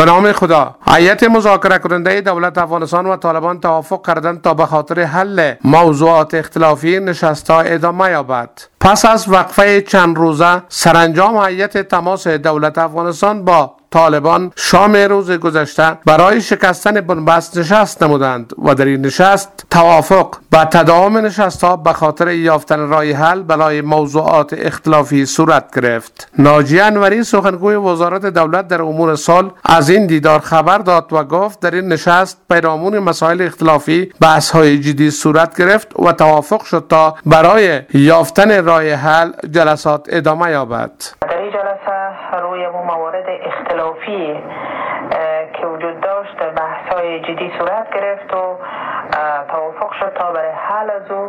به نام خدا. هیئت مذاکره کننده دولت افغانستان و طالبان توافق کردند تا به خاطر حل موضوعات اختلافی نشست‌ها ادامه یابد. پس از وقفه چند روزه سرانجام هیئت تماس دولت افغانستان با طالبان شام روز گذشته برای شکستن بنبست نشست نمودند و در این نشست توافق به تداوم نشست‌ها به خاطر یافتن راه حل برای موضوعات اختلافی صورت گرفت. ناجیه انوری سخنگوی وزارت دولت در امور صلح از این دیدار خبر داد و گفت در این نشست پیرامون مسائل اختلافی بحث‌های جدی صورت گرفت و توافق شد تا برای یافتن راه حل جلسات ادامه یابد. در این جلسه روی موارد اختلافی که وجود داشت بحث‌های جدی صورت گرفت و توافق شد تا برای حل از او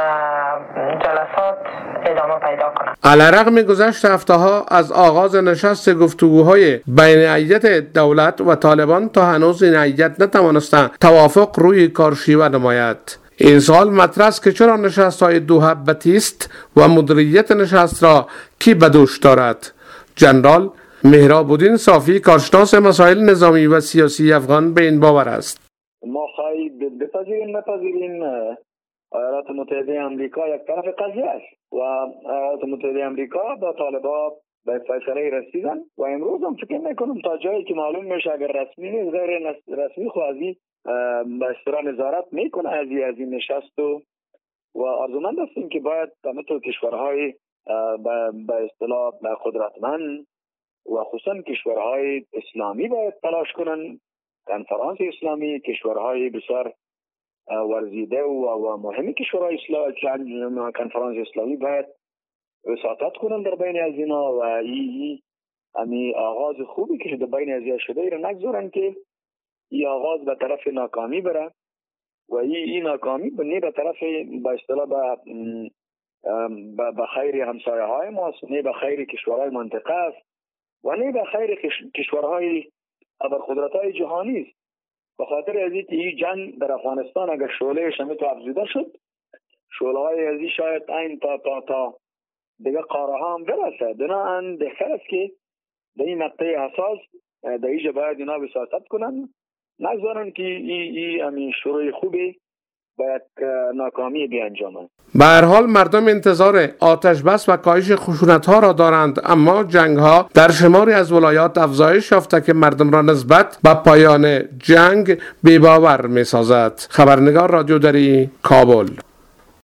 جلسات ادامه پیدا کنند. علیرغم گذشت هفته‌ها از آغاز نشست گفتگوهای بین هیئت دولت و طالبان تا هنوز این هیئت نتوانسته توافق روی کارشیوه نماید. این سال مطرح است که چرا نشست‌های دوحبتی است و مدیریت نشست را کی به دوش دارد. جنرال مهراب الدین صافی کارشناس مسائل نظامی و سیاسی افغان به این باور است. ما خواهید نپذیریم ایالات متحده آمریکا یک طرف قضیه است و ایالات متحده آمریکا با طالبان به فیصله رسیدن و امروز هم فکر میکنم تا جایی که معلوم میشه اگر رسمی نیست غیر رسمی خوازی به اصطلاح نظارت میکنه از این نشست و آرزومند هستیم که باید مثل کشورهای به اصطلاح قدرتمند و خصوصا کشورهای اسلامی باید تلاش کنن. کنفرانس اسلامی کشورهای بسیار ورزیده و مهمی کشورهای اسلامی کنفرانس اسلامی باید وساطت کنن در بین از اینا و این آغاز خوبی که در بین از شده ای را نگذارن که این آغاز به طرف ناکامی بره و این ناکامی به طرف به اصطلاح به خیر همسایه های ماست، نه به خیر کشورهای منطقه است و نه به خیر کشورهای ابرقدرت‌های جهانی است. به خاطر از اینکه این جنگ در افغانستان اگر شعله‌اش هم افزوده شد، شعله‌های از این شاید این تا دیگه قاره ها هم برسه. بنابراین بهتر است که در این مقطع حساس در اینجا باید اینا وساطت کنن، نگذارن که این شروع خوبی باید ناکامی بیانجامند. به هر حال مردم انتظار آتش بس و کاهش خشونت‌ها را دارند، اما جنگ‌ها در شماری از ولایات افزایش یافته که مردم را نسبت به پایان جنگ بی‌باور می‌سازد. خبرنگار رادیو دری کابل.